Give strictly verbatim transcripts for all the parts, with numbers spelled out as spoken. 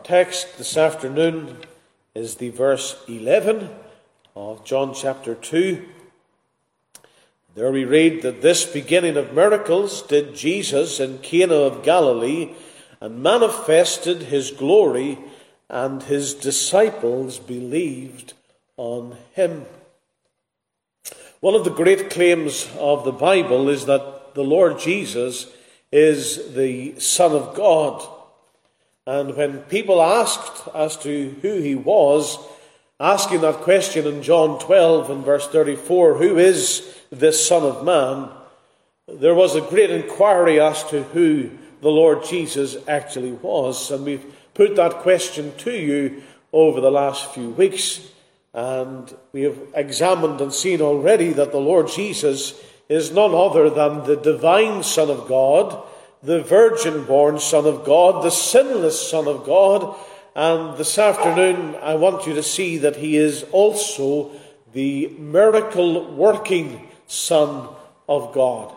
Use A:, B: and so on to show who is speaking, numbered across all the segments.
A: text this afternoon is the verse eleven of John chapter two. There we read that this beginning of miracles did Jesus in Cana of Galilee, and manifested his glory, and his disciples believed on him. One of the great claims of the Bible is that the Lord Jesus is the Son of God. And when people asked as to who he was, asking that question in John twelve and verse thirty-four, who is this Son of Man, there was a great inquiry as to who the Lord Jesus actually was. And we've put that question to you over the last few weeks. And we have examined and seen already that the Lord Jesus is none other than the divine Son of God, the virgin-born Son of God, the sinless Son of God. And this afternoon I want you to see that he is also the miracle-working Son of God.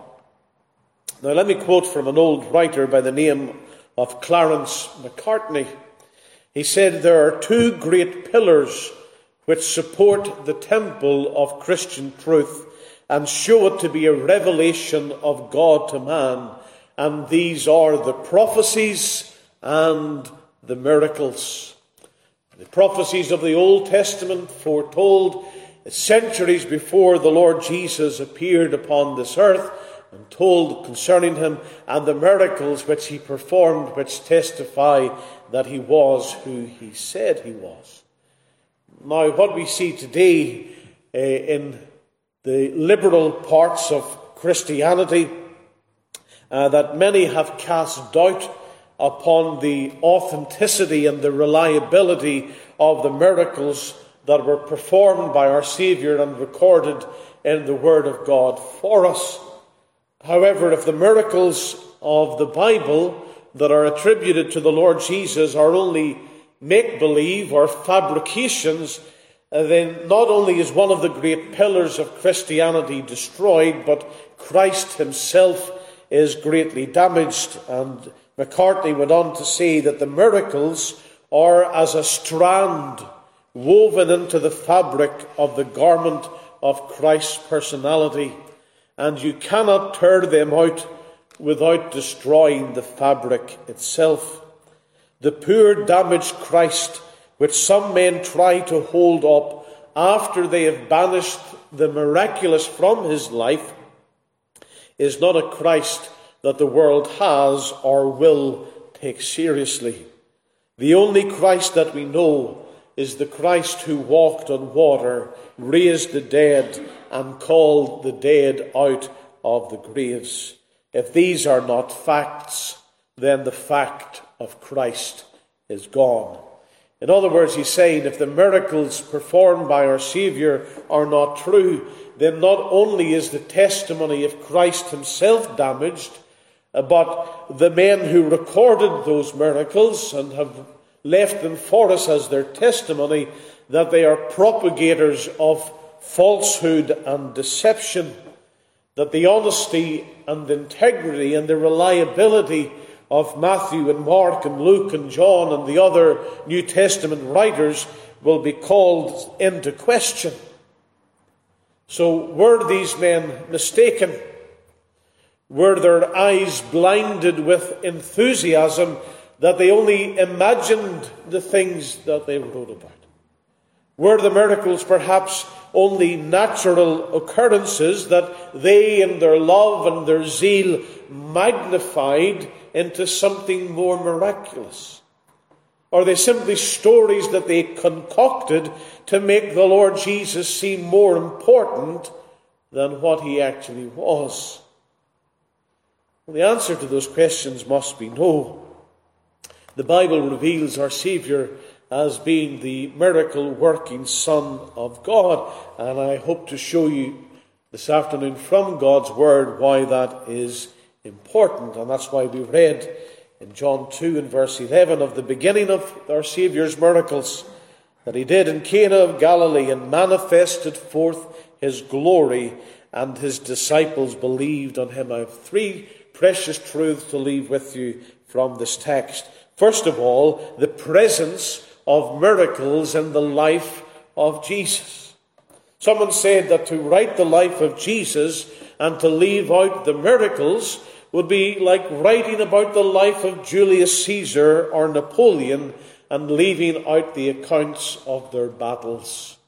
A: Now let me quote from an old writer by the name of Clarence Macartney. He said, "There are two great pillars which support the temple of Christian truth and show it to be a revelation of God to man, and these are the prophecies and the miracles." The prophecies of the Old Testament foretold centuries before the Lord Jesus appeared upon this earth and told concerning him, and the miracles which he performed, which testify that he was who he said he was. Now, what we see today uh, in the liberal parts of Christianity, uh, that many have cast doubt upon the authenticity and the reliability of the miracles that were performed by our Saviour and recorded in the Word of God for us. However, if the miracles of the Bible that are attributed to the Lord Jesus are only make-believe or fabrications, then not only is one of the great pillars of Christianity destroyed, but Christ himself is greatly damaged. And Macartney went on to say that the miracles are as a strand woven into the fabric of the garment of Christ's personality, and you cannot tear them out without destroying the fabric itself. The poor damaged Christ, which some men try to hold up after they have banished the miraculous from his life, is not a Christ that the world has or will take seriously. The only Christ that we know is the Christ who walked on water, raised the dead, and called the dead out of the graves. If these are not facts, then the fact of Christ is gone. In other words, he's saying if the miracles performed by our Saviour are not true, then not only is the testimony of Christ himself damaged, but the men who recorded those miracles and have left them for us as their testimony, that they are propagators of falsehood and deception, that the honesty and integrity and the reliability of Matthew and Mark and Luke and John and the other New Testament writers will be called into question. So were these men mistaken? Were their eyes blinded with enthusiasm that they only imagined the things that they wrote about? Were the miracles perhaps only natural occurrences that they in their love and their zeal magnified into something more miraculous? Are they simply stories that they concocted to make the Lord Jesus seem more important than what he actually was? Well, the answer to those questions must be no. The Bible reveals our Saviour as being the miracle-working Son of God, and I hope to show you this afternoon from God's Word why that is important. And that's why we read in John two and verse eleven of the beginning of our Saviour's miracles, that he did in Cana of Galilee and manifested forth his glory, and his disciples believed on him. I have three precious truths to leave with you from this text. First of all, the presence of miracles in the life of Jesus. Someone said that to write the life of Jesus and to leave out the miracles would be like writing about the life of Julius Caesar or Napoleon and leaving out the accounts of their battles.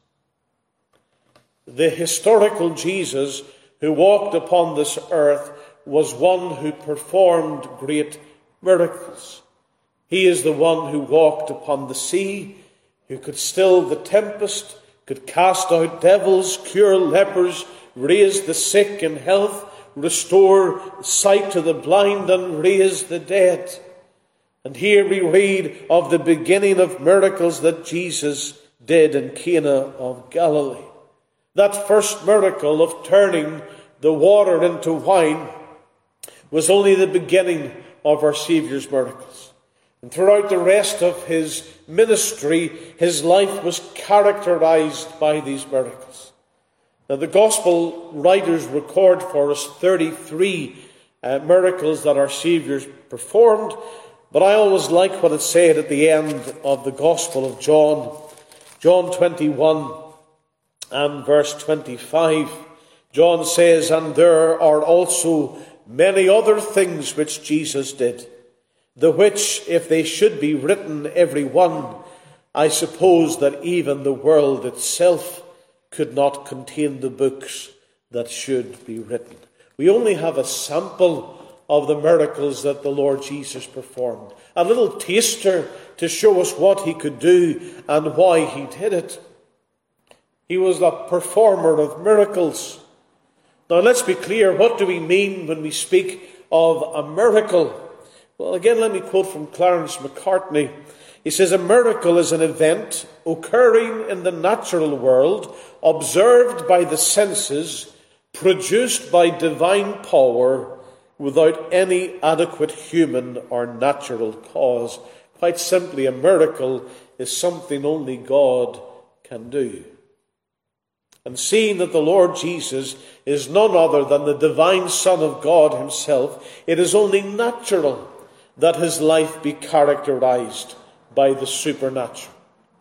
A: The historical Jesus who walked upon this earth was one who performed great miracles. He is the one who walked upon the sea, who could still the tempest, could cast out devils, cure lepers, raise the sick in health, restore sight to the blind, and raise the dead. And here we read of the beginning of miracles that Jesus did in Cana of Galilee. That first miracle of turning the water into wine was only the beginning of our Saviour's miracles. And throughout the rest of his ministry, his life was characterized by these miracles. Now, the Gospel writers record for us thirty-three uh, miracles that our Saviour performed, but I always like what it said at the end of the Gospel of John. John twenty-one and verse twenty-five. John says, "And there are also many other things which Jesus did, the which, if they should be written every one, I suppose that even the world itself could not contain the books that should be written." We only have a sample of the miracles that the Lord Jesus performed. A little taster to show us what he could do and why he did it. He was a performer of miracles. Now let's be clear, what do we mean when we speak of a miracle? Well, again, let me quote from Clarence Macartney. He says, "A miracle is an event occurring in the natural world, observed by the senses, produced by divine power, without any adequate human or natural cause." Quite simply, a miracle is something only God can do. And seeing that the Lord Jesus is none other than the divine Son of God himself, it is only natural that his life be characterized by the supernatural.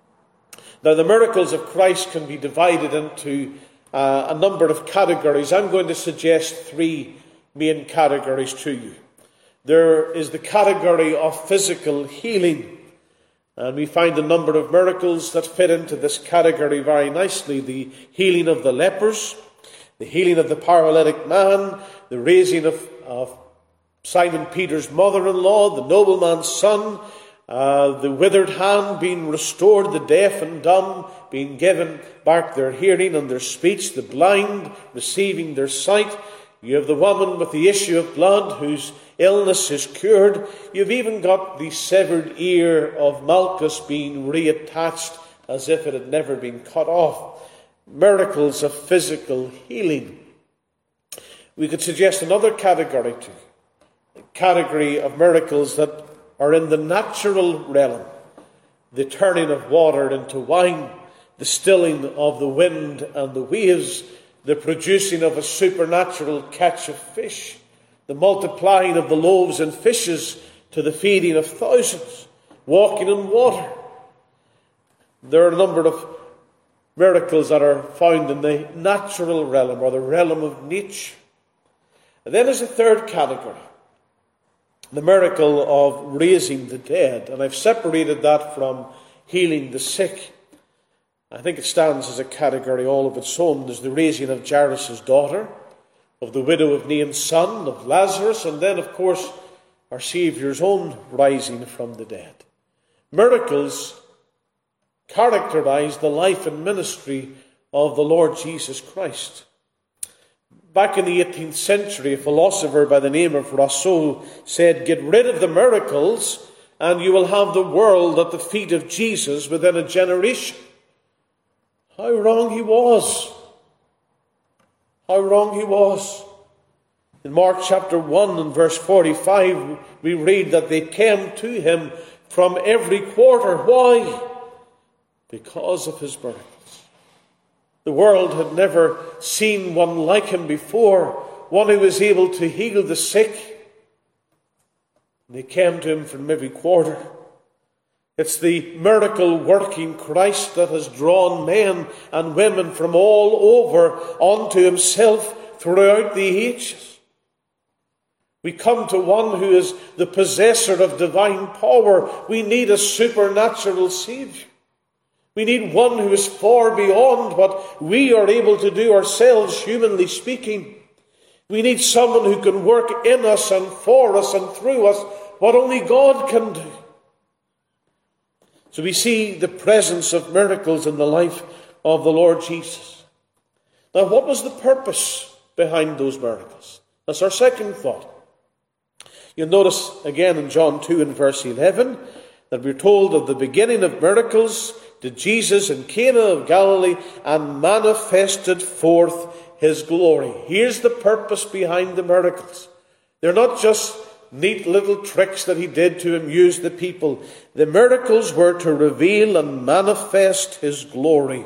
A: Now, the miracles of Christ can be divided into uh, a number of categories. I'm going to suggest three main categories to you. There is the category of physical healing. And we find a number of miracles that fit into this category very nicely. The healing of the lepers, the healing of the paralytic man, the raising of, of Simon Peter's mother-in-law, the nobleman's son, uh, the withered hand being restored, the deaf and dumb being given back their hearing and their speech, the blind receiving their sight. You have the woman with the issue of blood whose illness is cured. You've even got the severed ear of Malchus being reattached as if it had never been cut off. Miracles of physical healing. We could suggest another category too. A category of miracles that are in the natural realm. The turning of water into wine, the stilling of the wind and the waves, the producing of a supernatural catch of fish, the multiplying of the loaves and fishes to the feeding of thousands, walking in water. There are a number of miracles that are found in the natural realm or the realm of nature. And then there's a third category, the miracle of raising the dead. And I've separated that from healing the sick. I think it stands as a category all of its own. There's the raising of Jairus' daughter, of the widow of Nain's son, of Lazarus, and then, of course, our Saviour's own rising from the dead. Miracles characterize the life and ministry of the Lord Jesus Christ. Back in the eighteenth century, a philosopher by the name of Rousseau said, "Get rid of the miracles and you will have the world at the feet of Jesus within a generation." How wrong he was. How wrong he was. In Mark chapter one and verse forty-five, we read that they came to him from every quarter. Why? Because of his miracles. The world had never seen one like him before, one who was able to heal the sick. They came to him from every quarter. It's the miracle-working Christ that has drawn men and women from all over onto himself throughout the ages. We come to one who is the possessor of divine power. We need a supernatural Saviour. We need one who is far beyond what we are able to do ourselves, humanly speaking. We need someone who can work in us and for us and through us what only God can do. So we see the presence of miracles in the life of the Lord Jesus. Now, what was the purpose behind those miracles? That's our second thought. You'll notice again in John two and verse eleven that we're told of the beginning of miracles did Jesus in Cana of Galilee and manifested forth his glory. Here's the purpose behind the miracles. They're not just neat little tricks that he did to amuse the people. The miracles were to reveal and manifest his glory.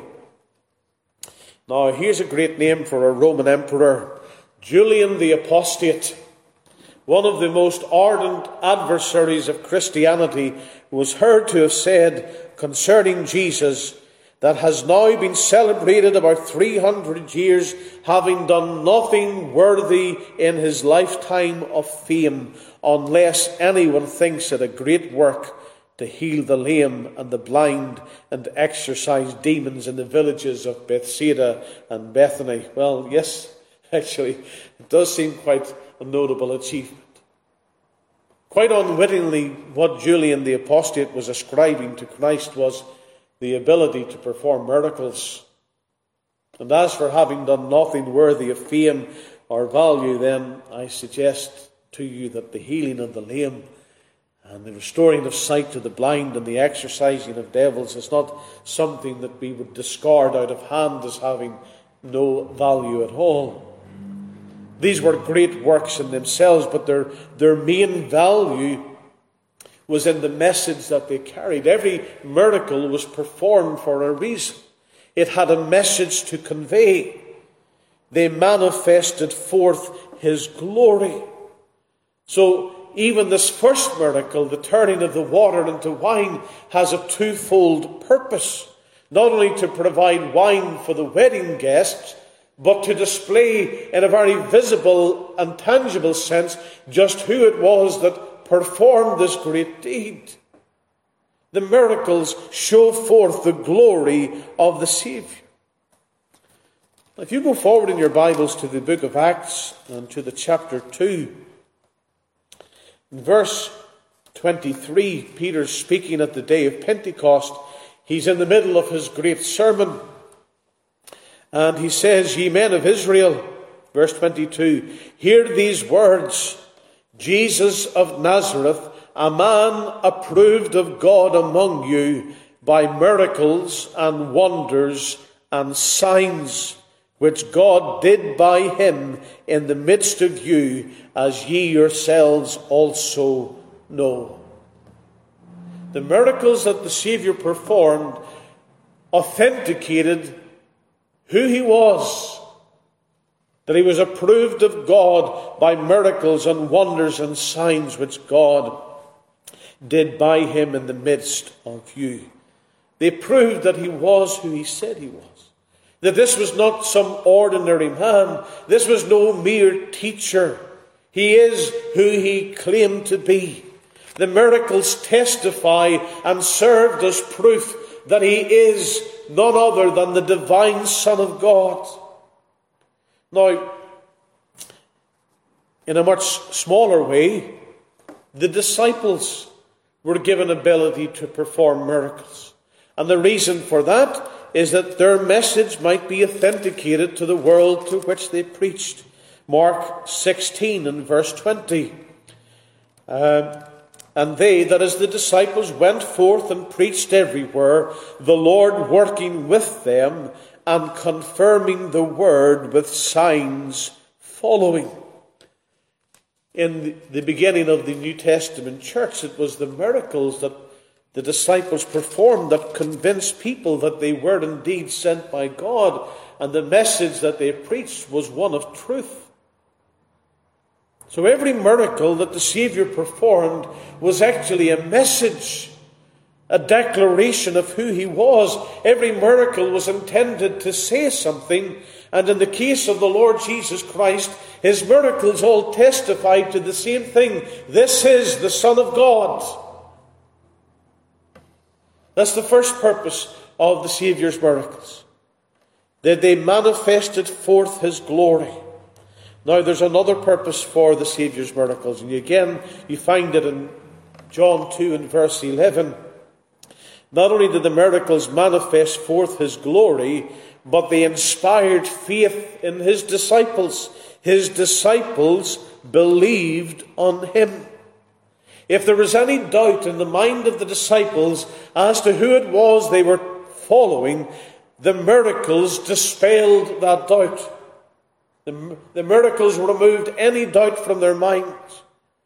A: Now, here's a great name for a Roman emperor, Julian the Apostate. One of the most ardent adversaries of Christianity was heard to have said concerning Jesus that has now been celebrated about three hundred years, having done nothing worthy in his lifetime of fame, unless anyone thinks it a great work to heal the lame and the blind and exorcise demons in the villages of Bethsaida and Bethany. Well, yes, actually, it does seem quite a notable achievement. Quite unwittingly, what Julian the Apostate was ascribing to Christ was the ability to perform miracles. And as for having done nothing worthy of fame or value, then I suggest to you that the healing of the lame and the restoring of sight to the blind and the exorcising of devils is not something that we would discard out of hand as having no value at all. These were great works in themselves, but their, their main value was in the message that they carried. Every miracle was performed for a reason. It had a message to convey. They manifested forth his glory. So even this first miracle, the turning of the water into wine, has a twofold purpose. Not only to provide wine for the wedding guests, but to display in a very visible and tangible sense just who it was that performed this great deed. The miracles show forth the glory of the Saviour. If you go forward in your Bibles to the book of Acts and to the chapter two, in verse twenty-three, Peter's speaking at the day of Pentecost. He's in the middle of his great sermon. And he says, "Ye men of Israel," verse twenty-two, "hear these words. Jesus of Nazareth, a man approved of God among you by miracles and wonders and signs, which God did by him in the midst of you, as ye yourselves also know." The miracles that the Saviour performed authenticated who he was, that he was approved of God by miracles and wonders and signs which God did by him in the midst of you. They proved that he was who he said he was, that this was not some ordinary man, this was no mere teacher. He is who he claimed to be. The miracles testify and served as proof that he is none other than the divine Son of God. Now, in a much smaller way, the disciples were given ability to perform miracles. And the reason for that is that their message might be authenticated to the world to which they preached. Mark sixteen and verse twenty. Um, And they, that is the disciples, went forth and preached everywhere, the Lord working with them and confirming the word with signs following. In the beginning of the New Testament church, it was the miracles that the disciples performed that convinced people that they were indeed sent by God, and the message that they preached was one of truth. So every miracle that the Saviour performed was actually a message a declaration of who he was. Every miracle was intended to say something, and in the case of the Lord Jesus Christ, his miracles all testified to the same thing. This is the Son of God. That's the first purpose of the Saviour's miracles, that they manifested forth his glory. Now there's another purpose for the Saviour's miracles, and again you find it in John two and verse eleven. Not only did the miracles manifest forth his glory, but they inspired faith in his disciples. His disciples believed on him. If there was any doubt in the mind of the disciples as to who it was they were following, the miracles dispelled that doubt. The, the miracles removed any doubt from their minds.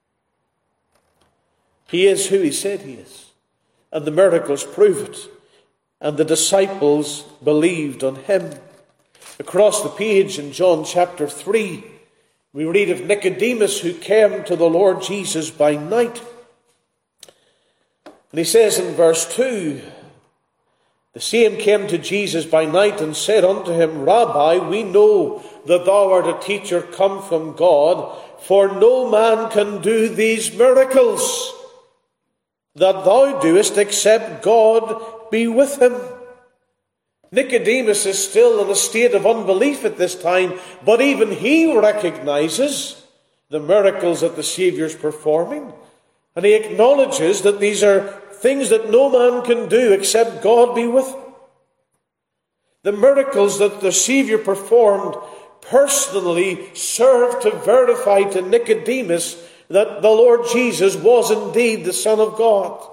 A: He is who he said he is. And the miracles prove it. And the disciples believed on him. Across the page in John chapter three, we read of Nicodemus who came to the Lord Jesus by night. And he says in verse two, the same came to Jesus by night and said unto him, Rabbi, we know that thou art a teacher come from God, for no man can do these miracles that thou doest, except God be with him. Nicodemus is still in a state of unbelief at this time, but even he recognizes the miracles that the Saviour is performing, and he acknowledges that these are things that no man can do except God be with him. The miracles that the Saviour performed personally served to verify to Nicodemus that the Lord Jesus was indeed the Son of God.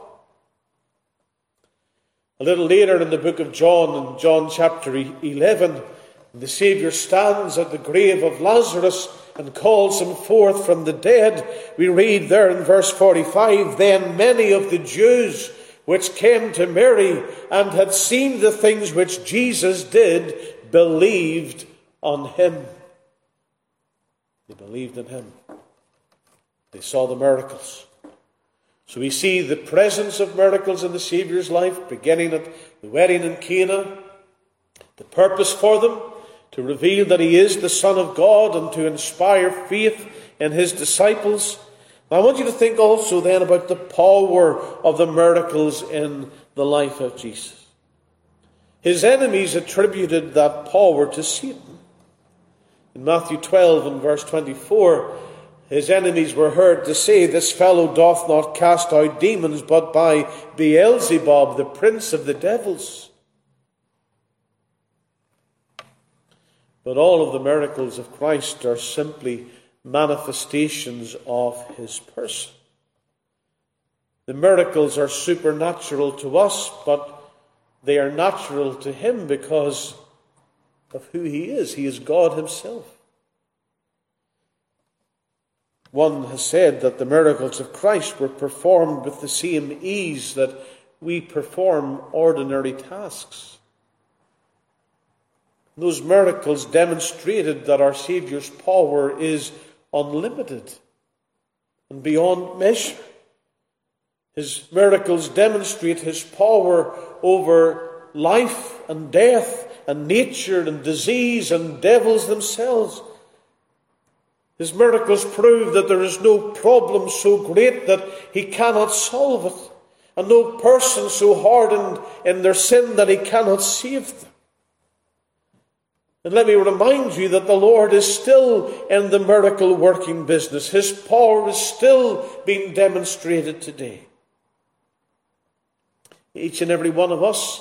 A: A little later in the book of John, in John chapter eleven, the Saviour stands at the grave of Lazarus and calls him forth from the dead. We read there in verse forty-five, Then many of the Jews which came to Mary and had seen the things which Jesus did, believed on him. They believed in him. They saw the miracles. So we see the presence of miracles in the Saviour's life, beginning at the wedding in Cana. The purpose for them, to reveal that he is the Son of God and to inspire faith in his disciples. Now, I want you to think also then about the power of the miracles in the life of Jesus. His enemies attributed that power to Satan. In Matthew twelve and verse twenty-four, his enemies were heard to say, This fellow doth not cast out demons, but by Beelzebub, the prince of the devils. But all of the miracles of Christ are simply manifestations of his person. The miracles are supernatural to us, but they are natural to him because of who he is. He is God himself. One has said that the miracles of Christ were performed with the same ease that we perform ordinary tasks. Those miracles demonstrated that our Saviour's power is unlimited and beyond measure. His miracles demonstrate his power over life and death and nature and disease and devils themselves. His miracles prove that there is no problem so great that he cannot solve it, and no person so hardened in their sin that he cannot save them. And let me remind you that the Lord is still in the miracle working business. His power is still being demonstrated today. Each and every one of us,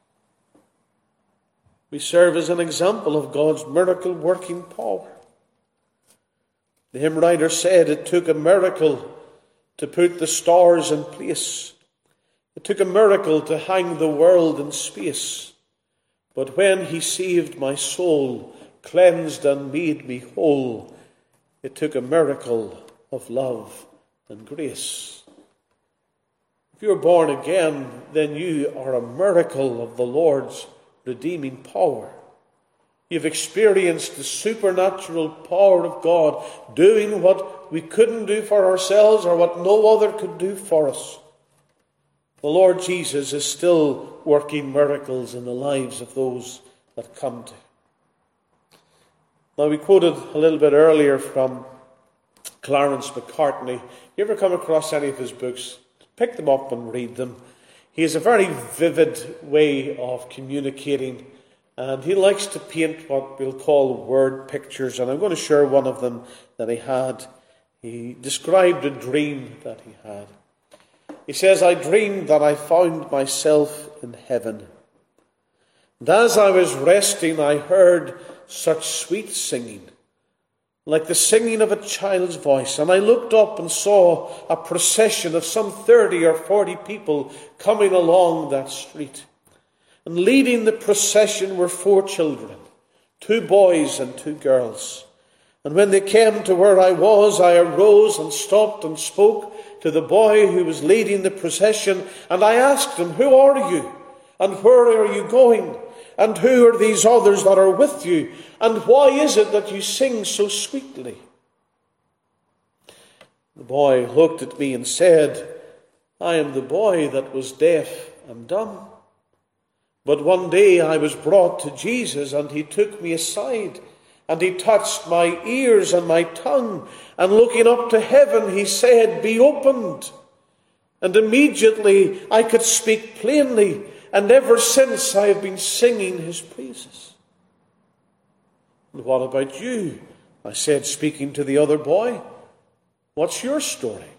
A: we serve as an example of God's miracle working power. The hymn writer said it took a miracle to put the stars in place. It took a miracle to hang the world in space. But when he saved my soul, cleansed and made me whole, it took a miracle of love and grace. If you're born again, then you are a miracle of the Lord's redeeming power. You've experienced the supernatural power of God doing what we couldn't do for ourselves or what no other could do for us. The Lord Jesus is still working miracles in the lives of those that come to him. Now, we quoted a little bit earlier from Clarence Macartney. You ever come across any of his books? Pick them up and read them. He has a very vivid way of communicating, and he likes to paint what we'll call word pictures, and I'm going to share one of them that he had. He described a dream that he had. He says, "I dreamed that I found myself in heaven. And as I was resting, I heard such sweet singing, like the singing of a child's voice. And I looked up and saw a procession of some thirty or forty people coming along that street. And leading the procession were four children, two boys and two girls. And when they came to where I was, I arose and stopped and spoke to the boy who was leading the procession. And I asked him, 'Who are you? And where are you going? And who are these others that are with you? And why is it that you sing so sweetly?' The boy looked at me and said, 'I am the boy that was deaf and dumb. But one day I was brought to Jesus, and he took me aside, and he touched my ears and my tongue. And looking up to heaven, he said, "Be opened." And immediately I could speak plainly. And ever since I have been singing his praises." "And what about you?" I said, speaking to the other boy. "What's your story?"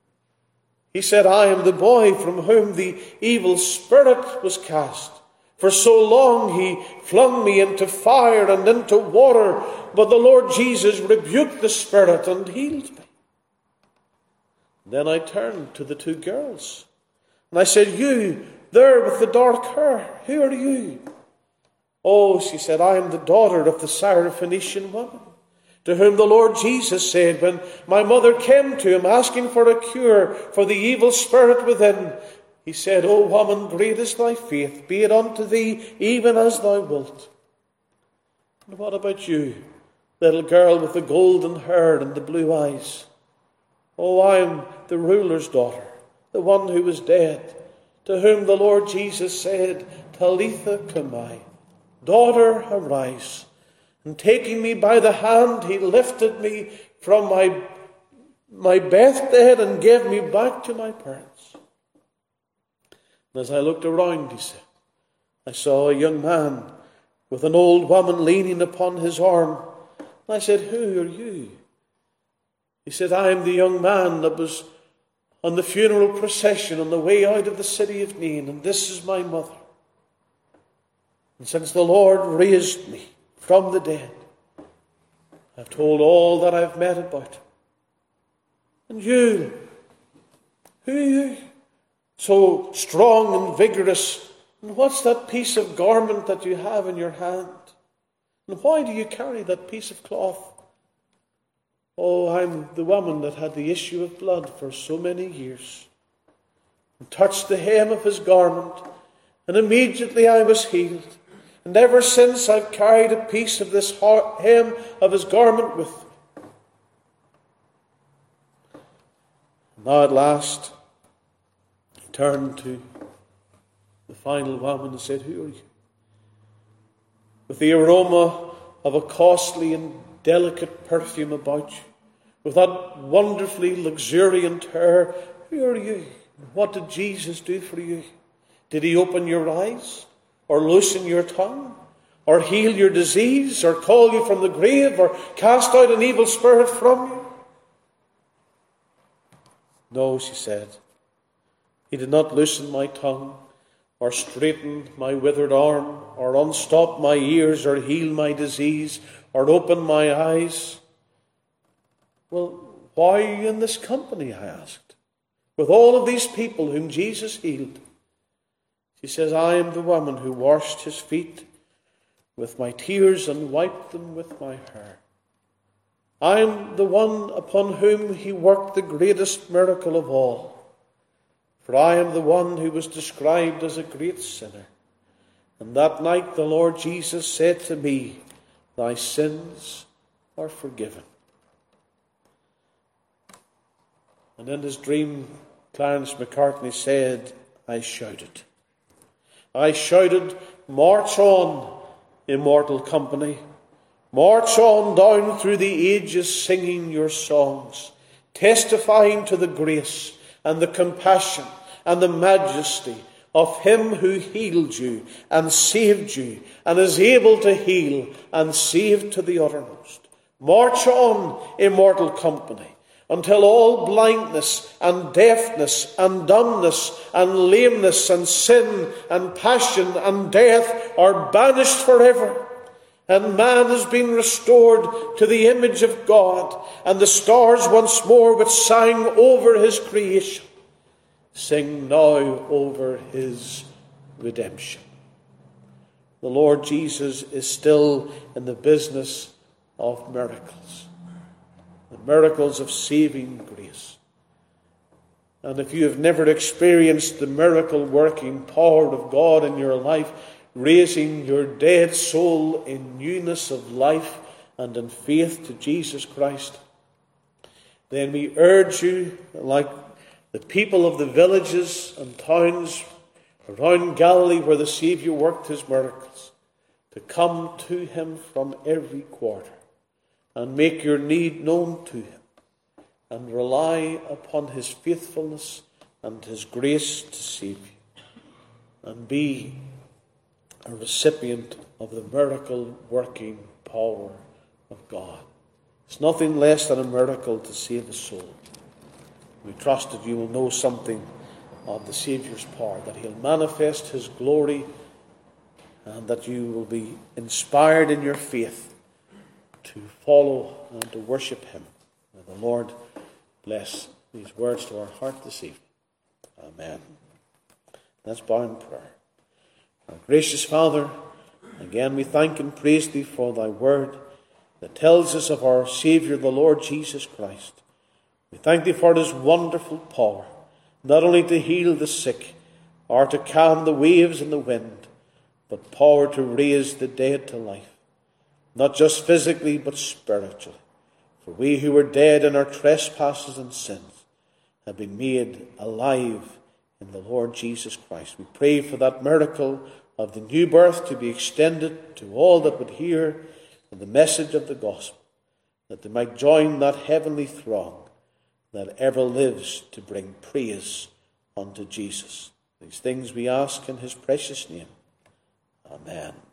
A: He said, "I am the boy from whom the evil spirit was cast. For so long he flung me into fire and into water, but the Lord Jesus rebuked the spirit and healed me." Then I turned to the two girls, and I said, "You there with the dark hair, who are you?" "Oh," she said, "I am the daughter of the Syrophoenician woman, to whom the Lord Jesus said, when my mother came to him asking for a cure for the evil spirit within, he said, 'O woman, great is thy faith, be it unto thee even as thou wilt.'" "And what about you, little girl with the golden hair and the blue eyes?" "Oh, I am the ruler's daughter, the one who was dead, to whom the Lord Jesus said, 'Talitha cumi,' daughter, arise. And taking me by the hand, he lifted me from my, my bedstead and gave me back to my parents." And as I looked around, he said, I saw a young man with an old woman leaning upon his arm. And I said, "Who are you?" He said, "I am the young man that was on the funeral procession on the way out of the city of Nain, and this is my mother. And since the Lord raised me from the dead, I've told all that I've met about him. And you, who are you? So strong and vigorous, and what's that piece of garment that you have in your hand? And why do you carry that piece of cloth?" "Oh, I'm the woman that had the issue of blood for so many years, and touched the hem of his garment, and immediately I was healed. And ever since I've carried a piece of this hem of his garment with me." Now at last, he turned to the final woman and said, "Who are you?" With the aroma of a costly and delicate perfume about you, with that wonderfully luxuriant hair, who are you? What did Jesus do for you? Did he open your eyes, or loosen your tongue, or heal your disease, or call you from the grave, or cast out an evil spirit from you? "No," she said, "he did not loosen my tongue, or straighten my withered arm, or unstop my ears, or heal my disease, or open my eyes." "Well, why are you in this company?" I asked, "with all of these people whom Jesus healed?" She says, "I am the woman who washed his feet with my tears and wiped them with my hair. I am the one upon whom he worked the greatest miracle of all. For I am the one who was described as a great sinner. And that night the Lord Jesus said to me, 'Thy sins are forgiven.'" And in his dream, Clarence Macartney said, I shouted. I shouted, march on, immortal company. March on down through the ages singing your songs, testifying to the grace and the compassion and the majesty of him who healed you and saved you and is able to heal and save to the uttermost. March on, immortal company, until all blindness and deafness and dumbness and lameness and sin and passion and death are banished forever, and man has been restored to the image of God, and the stars once more which sang over his creation sing now over his redemption. The Lord Jesus is still in the business of miracles, the miracles of saving grace. And if you have never experienced the miracle working power of God in your life, raising your dead soul in newness of life and in faith to Jesus Christ, then we urge you, like the people of the villages and towns around Galilee where the Saviour worked his miracles, to come to him from every quarter and make your need known to him and rely upon his faithfulness and his grace to save you, and be a recipient of the miracle working power of God. It's nothing less than a miracle to save a soul. We trust that you will know something of the Saviour's power, that he'll manifest his glory, and that you will be inspired in your faith to follow and to worship him. May the Lord bless these words to our heart this evening. Amen. Let's bow in prayer. Our gracious Father, again we thank and praise thee for thy word that tells us of our Saviour, the Lord Jesus Christ. We thank thee for his wonderful power, not only to heal the sick or to calm the waves and the wind, but power to raise the dead to life, not just physically but spiritually. For we who were dead in our trespasses and sins have been made alive in the Lord Jesus Christ. We pray for that miracle of the new birth to be extended to all that would hear the message of the gospel, that they might join that heavenly throng that ever lives to bring praise unto Jesus. These things we ask in his precious name. Amen.